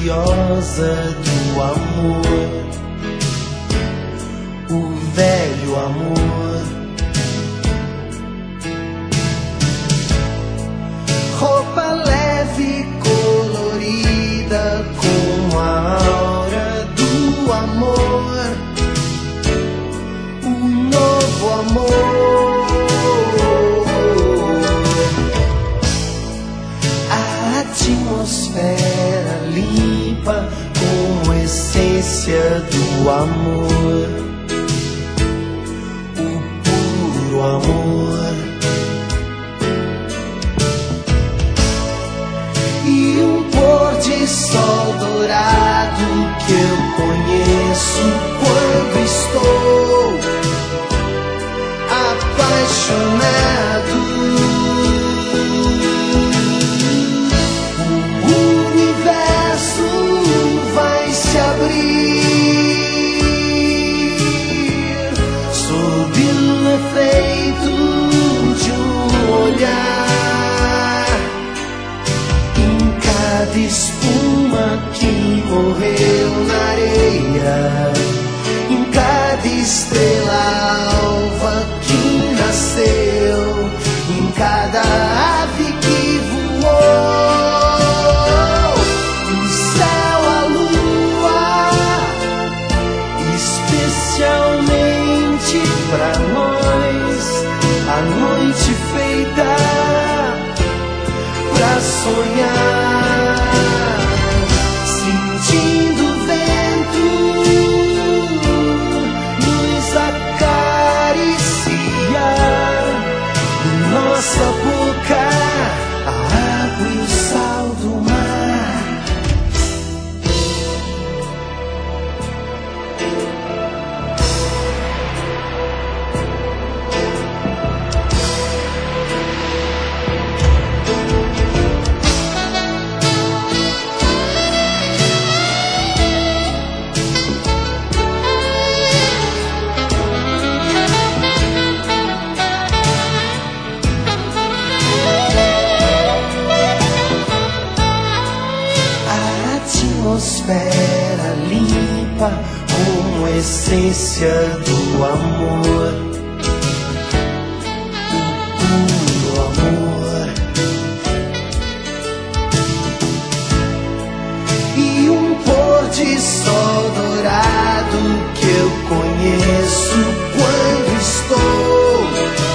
misteriosa do amor, o velho amor. Roupa leve, colorida, como a aura do amor, o novo amor. A atmosfera limpa, como essência do amor, o puro amor. E um pôr de sol dourado que eu conheço quando estou apaixonado. O universo vai se abrir sob o efeito de um olhar. Cada espuma que morreu na areia, em cada estrela alva que nasceu, em cada ave que voou, do céu à lua, especialmente pra nós, a noite feita pra sonhar, sentindo o vento nos acariciar, em nossa boca a água e o sal do mar. Atmosfera limpa, como essência do amor, o puro amor. E um pôr de sol dourado que eu conheço quando estou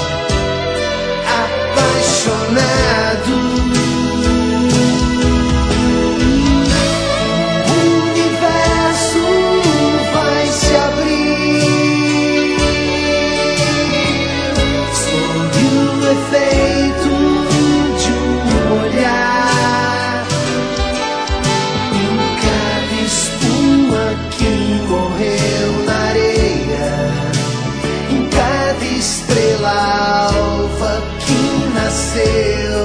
apaixonado. Efeito de um olhar, em cada espuma que morreu na areia, em cada estrela alva que nasceu,